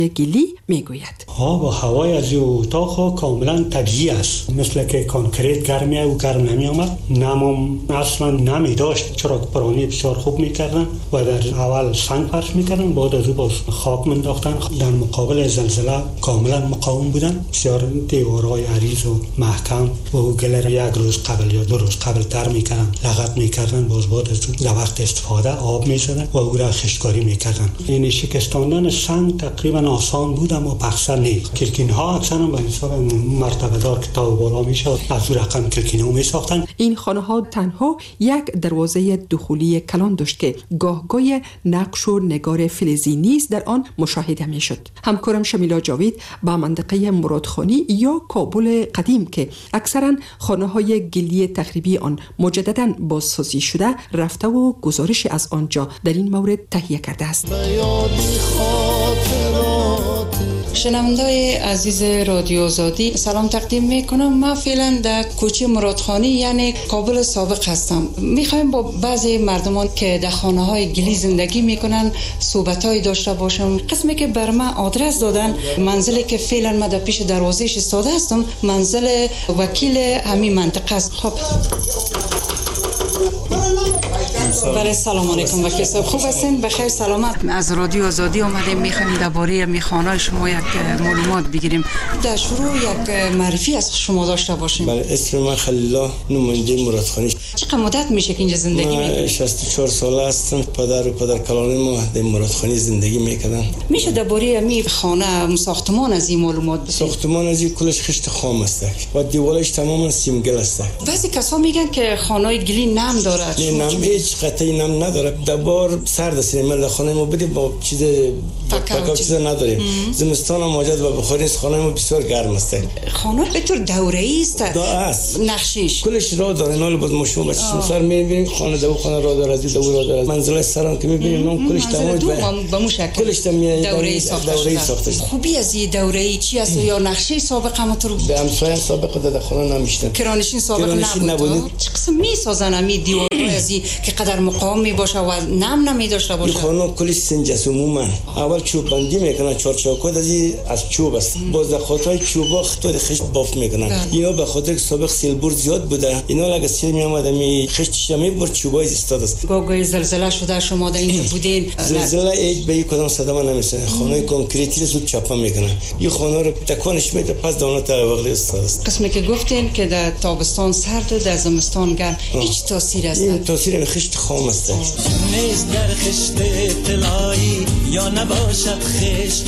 گلی میگوید آب و هوای از اتاق کاملا طبیعی است، مثل که کانکریت گرمی و گرم نمی آمد، نم اصلا نمی داشت. چراغ پرانی بسیار خوب میکردن و در اول سنگ فرش میکردن، بعد از او باز خاک منداختن. در مقابل زلزله کاملا مقاوم بودن، بسیار دیوارهای عریض و محکم و گل یک روز قبل یا 2 روز قبل تر میکردن، لغت میکردن، باز بعد از در وقت استفاده آب میزدن و او را خشتکاری میکردن. این شکستاندن سنگ تقریبا آسان بود اما پخسر نیست. کلکین ها اکثرا به حساب مرتبه دار که تا بالا میشه از رقم کلکین ها میساختن. این خانه ها تنها یک دروازه دخولی کلان داشت که گاهگاه نقش و نگار فلزی نیز در آن مشاهده میشد. همکارم شمیلا جاوید با منطقه مرادخانی یا کابل قدیم که اکثرا خانه های گلی تخریبی آن مجددا بازسازی شده رفته و گزارش از آنجا در این مورد تهیه کرده است. شنوندای عزیز رادیو آزادی سلام تقدیم میکنم. من فعلا در کوچه مرادخانی یعنی کابل سابق هستم. میخوایم با بعضی مردمان که در خانه های گلی زندگی میکنن صحبتایی داشته باشم. قسمی که بر من آدرس دادن منزلی که فعلا من در پیش دروازهش ایستاده هستم، منزل وکیل همین منطقه است. خب بله، سلام علیکم وکیل صاحب، خوب هستین؟ بخیر سلامت؟ از رادیو آزادی آمدیم، میخوایم درباره میخانه شما یک معلومات بگیریم. در شروع یک معرفی از شما داشته باشیم. بله، اسم من خلیل الله، نماینده مرادخانی. چقدر مدت میشه که اینجا زندگی میکنید؟ من 64 ساله هستم. پدر و پدر کلانی ما در مرادخانی زندگی میکردن. میشه درباره می خانه ساختمان از این معلومات بدید؟ ساختمان از این کلش خشت خام است و دیوارش تماما سیمگل است. بعضی کسا میگن که خانه گلی نم دارد. نم هیچ قطعی نم نداره. دبار سرد است. ما خانه ما بدیم با چیز پاکا چیز نداریم. زمستان هم واجد و بخاری است. خانه ما بسیار گرم است. خانه به طور دوره‌ای است. است. نقشش کلش راه داره. نال باز مشو بچه سر میبینیم خانه دو خانه راه داره، از دو راه داره. منزل سران که میبینیم اون کلش تمام به مو شکل کلش دوره‌ای ساخته شده. خوبی از این دوره‌ای چی است یا نقشه سابق هم تو به همسایه سابق در خانه نمیشتن. کرانشین سابق نبود. چه قسم میسازن امی دیوارای ازی که قدر مقاوم میباشه و نم نمیداشته باشه؟ خانه کلی سنج است. عموما اول چوب بندی میکنن، چارچوکات از چوب است. باز در خاطر چوبا خطور خشت باف میکنن. اینا به خاطر سابق سیلبور زیاد بوده، اینا اگه سیل میامد می خشتش میبر چوبای استاد است. گاگای زلزله شده شما در اینجا بودین؟ زلزله هیچ به کدام صدمه نمیسه. خانه کنکریتی زود چاپا میکنن. این خانه رو تکانش میده پس دانه تا وقتی استاد است. قسمی که گفتین که در تابستان سرد و در زمستان گرم، هیچ تاثیر است؟ این تاثیر خشت خام است. نیست در خشت طلایی یا نباشد خشت.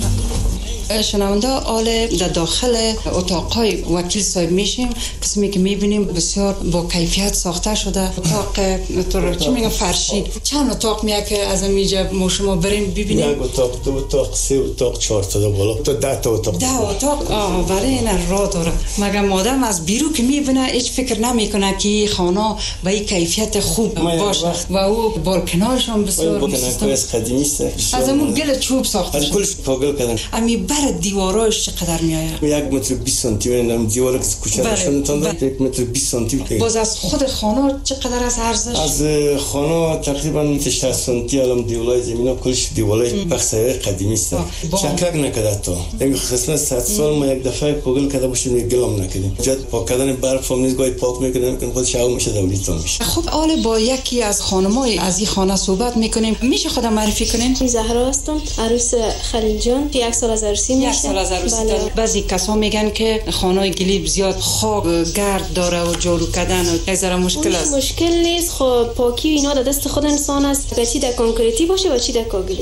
شنونده آل در داخل اتاقای وکیل صاحب میشیم. قسمی که میبینیم بسیار با کیفیت ساخته شده. اتاق تو چی میگن فرشی. چند اتاق میاد که از اینجا ما شما بریم ببینیم؟ یک اتاق، 2 اتاق، 3 اتاق، 4 تا بالا تا 10 تا اتاق. 10 اتاق برای این راه داره. مگر آدم از بیرون که میبینه هیچ فکر نمیکنه که خانه به این کیفیت خوب باشه و او بالکناش هم بسیار بالکنای قدیمی است. از اون گل چوب ساخته شده. کلش پاگل کردن. امی بر دیوارش چقدر میآید؟ 1 متر 20 سانتی میرن. دیوار که کوچه شون تون 1 متر 20 سانتی. باز از خود خانه چقدر از ارزش؟ از خانه تقریبا 60 سانتی الان دیوارای زمینا کلش دیوارای بخشای قدیمی است. چکک نکرده تا. این قسمت 100 سال ما یک دفعه پاگل کرده باشیم گلام نکردیم. جد پاک کردن برف هم نیست، گاهی پاک میکنیم که خودش شاو میشه دولیتون میشه. خب حالا با یکی از خانمای از این خانه صحبت میکنیم. میشه خودم معرفی کنین؟ زهرا هستم، عروس خلیل جان. 1 سال از عروسی میشه. 1 سال از عروسی. بعضی کسا میگن که خانه گلی زیاد خاک گرد داره و جارو کردن و ذره مشکل است. مشکل نیست. خب پاکی اینا در دست خود انسان است. چی در کانکریتی باشه و چی در کاگلی.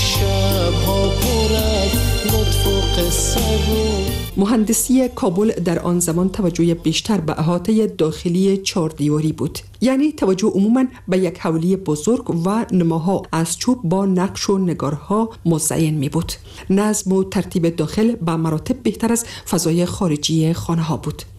مهندسی کابل در آن زمان توجه بیشتر به احاطه داخلی 4 دیواری بود، یعنی توجه عموماً به یک حولی بزرگ و نماها از چوب با نقش و نگارها مزین می بود. نظم و ترتیب داخل به مراتب بهتر از فضای خارجی خانه ها بود.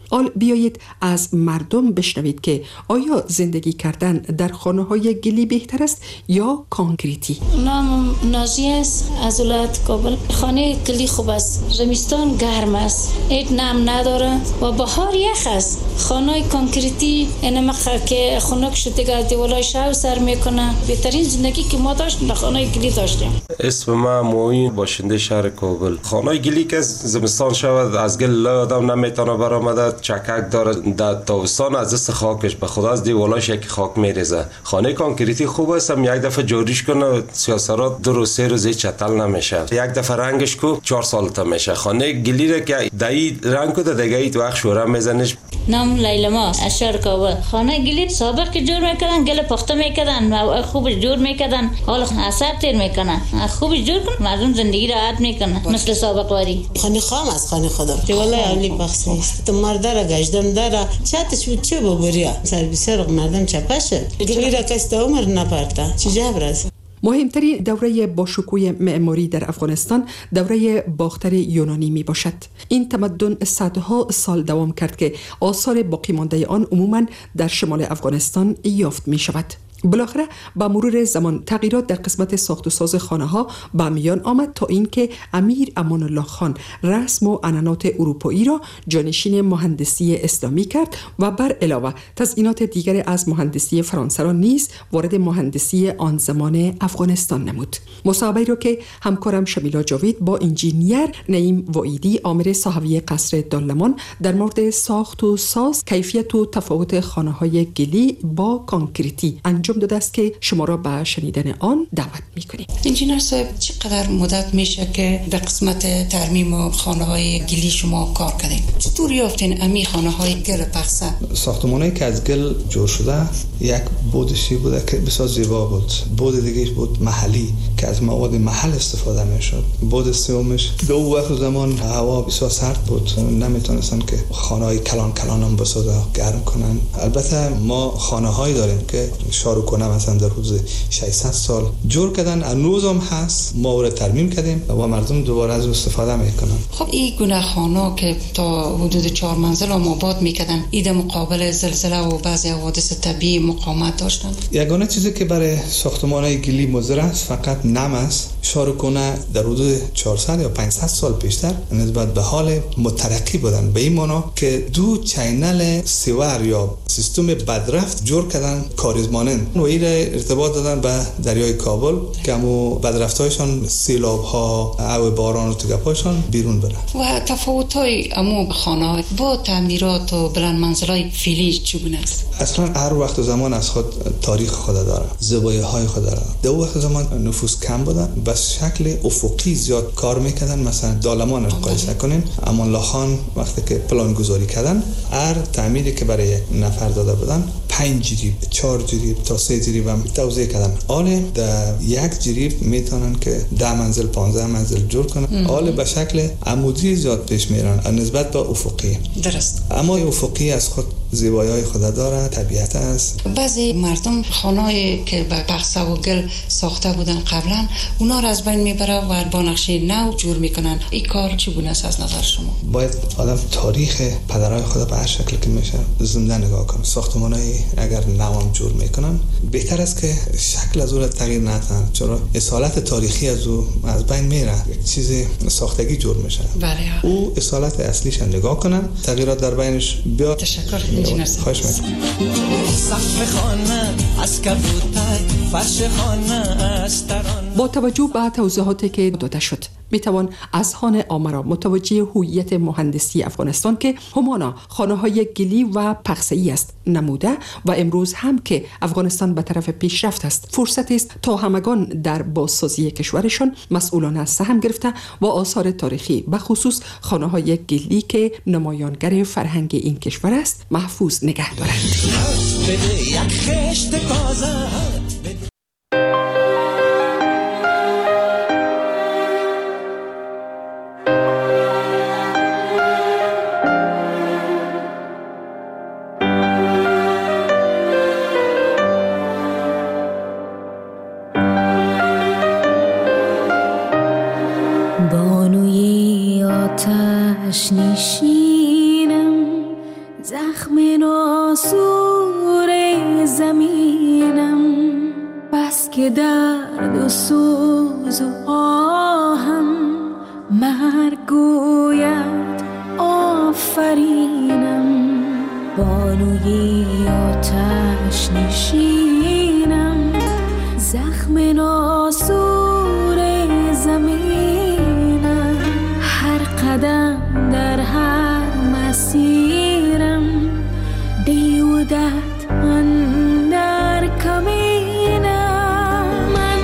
حال بیایید از مردم بشنوید که آیا زندگی کردن در خانه‌های گلی بهتر است یا کانکریتی؟ نام نازی است از ولایت کابل. خانه گلی خوب است، زمستان گرم است، هیچ نم نداره و بهار یخ است. خانه کانکریتی اینم که خنک شده دیوالای شاو سر میکنه. بهترین زندگی که ما داشتیم خانه گلی داشتیم. اسم ما موین، باشنده شهر کابل. خانه گلی که زمستان شود از گل آدم نمیتونه برآمده، چکک داره، در تابستان از دست خاکش به خدا از دیوالاش یک خاک میریزه. خانه کانکریتی خوب است، یک دفعه جاریش کنه سیاسرات 2 روز 3 روز چتل نمیشه، یک دفعه رنگش کو 4 سال تا میشه. خانه گلی را که دایی رنگ کده دیگه ایت وقت شوره میزنش. نام لیلما از شهر کابل. خانه گلی سابق که جور میکردن، گل پخته میکردن، خوب جور میکردن، حالا اثر تیر میکنن، خوب جور کن مردم زندگی راحت میکنن مثل سابق واری. خانه خام از خانه خودم دیوالای اولی پخته است، تو مرداره گشتم داره چاتش بود چه ببریا سر بسر مردم چپشه گلی را کست عمر نپرته چه جبر است. مهمترین دوره باشکوه معماری در افغانستان دوره باختر یونانی می باشد. این تمدن صدها سال دوام کرد که آثار باقی مانده آن عموماً در شمال افغانستان یافت می شود. بالاخره با مرور زمان تغییرات در قسمت ساخت و ساز خانه ها به میان آمد تا اینکه امیر امان الله خان رسم و عنعنات اروپایی را جانشین مهندسی اسلامی کرد و بر علاوه تزیینات دیگر از مهندسی فرانسه را نیز وارد مهندسی آن زمان افغانستان نمود. مصاحبه‌ای را که همکارم شمیلا جاوید با انجینیر نعیم وائیدی عامل صحوی قصر دالمان در مورد ساخت و ساز، کیفیت و تفاوت خانه‌های گلی با کانکریتی انجام داده است که شما را به شنیدن آن دعوت می‌کنیم. انجینیر صاحب چقدر مدت میشه که در قسمت ترمیم خانه‌های گلی شما کار کردین؟ چطور یافتین امی خانه‌های گل پخته؟ ساختمانایی که از گل جور شده یک بودشی بوده که بسیار زیبا بود. بود دیگه‌اش بود محلی که از مواد محل استفاده می‌شد. بود سومش به اون وقت زمان هوا بسیار سرد بود، نمیتونستن که خانه‌های کلان هم بسازه گرم کنن. البته ما خانه‌هایی داریم که شاروکنه مثلا در حدود 600 سال جور کردن، هنوز هم هست، ما رو ترمیم کردیم و مردم دوباره از استفاده میکنن. خب این گونه خانه که تا حدود 4 منزل هم آباد میکردن، ایده مقابل زلزله و بعضی حوادث طبیعی مقاومت داشتن. یگانه چیزی که برای ساختمان‌های گلی مضر است فقط نم است. شاروکنه در حدود 400 یا 500 سال پیشتر نسبت به حال مترقی بودن، به این معنا که 2 چینل سیور یا سیستم بدرفت جور کردن کاریزمانند و این را ارتباط دادن به دریای کابل که همو بدرفت‌هایشان سیلاب‌ها او باران و تگپاشان بیرون بره. و تفاوت‌های امو خانه‌ها با تعمیرات و بلند منزل‌های فعلی چگونه است؟ اصلا هر وقت زمان از خود تاریخ خود داره، زیبایی‌های خود داره. در وقت زمان نفوس کم بودن، بس شکل افقی زیاد کار میکردن. مثلا دالمان رو مقایسه کنین، امان الله خان وقتی که پلان گذاری کردن هر تعمیری که برای یک نفر داده بودن 5 جریب 4 جریب تا 3 جریب هم توزیع کردن. حالا در یک جریب میتونن که 10 منزل 15 منزل جور کنن. حالا به شکل عمودی زیاد پیش میرن نسبت به افقی. درست. اما افقی از خود زیبایی‌های خود داره، طبیعت است. بعضی مردم خانه‌ای که به پخته و گل ساخته بودن قبلا اونا را از بین میبره و با نقشه نو جور میکنن. این کار چگونه است از نظر شما؟ باید آدم تاریخ پدرای خود به هر شکلی که میشه زنده نگاه کنه. ساختمانایی اگر نوام جور میکنن بهتر است که شکل از اون تغییر ندن، چرا اصالت تاریخی از او از بین میره، یک چیز ساختگی جور میشه. بله. او اصالت اصلیش نگاه کنن، تغییرات در بینش بیاد. تشکر. خواهش میکنم. سقف خانه از کبوتر، فرش خانه از ترانه. با توجه به توضیحاتی که داده شد میتوان از خانه آمرا متوجه هویت مهندسی افغانستان که همانا خانه‌های گلی و پخسه‌ای است نموده و امروز هم که افغانستان به طرف پیشرفت است فرصت است تا همگان در بازسازی کشورشان مسئولانه سهم گرفته و آثار تاریخی به خصوص خانه‌های گلی که نمایانگر فرهنگ این کشور است محفوظ نگه دارند. بده یک خشت تازه بانوی آتش نشینم زخم ناسور زمینم، بس که درد و سوز و آهم مرگ گوید آفرینم. بانوی آتش نشینم، زخم ناسور زمینم، هر قدم در هر مسیرم دیودت اندر کمینم. من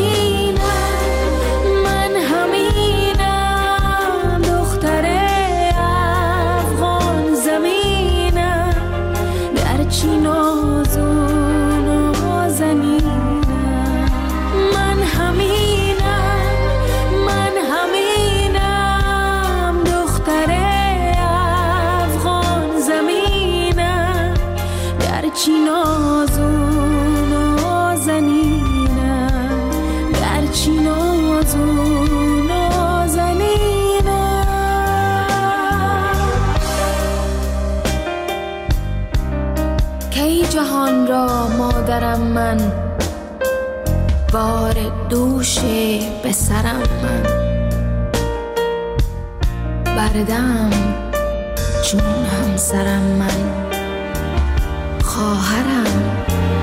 همینم دختر افغان زمینم، گرچه نازون و نازنینم. من همینم دختر افغان زمینم، گرچه نازون و نازنینم، گرچه نازون و نازنینم. کی جهان را مادرم من، بار دوش به سرم من، بردم چون همسرم من، خواهرم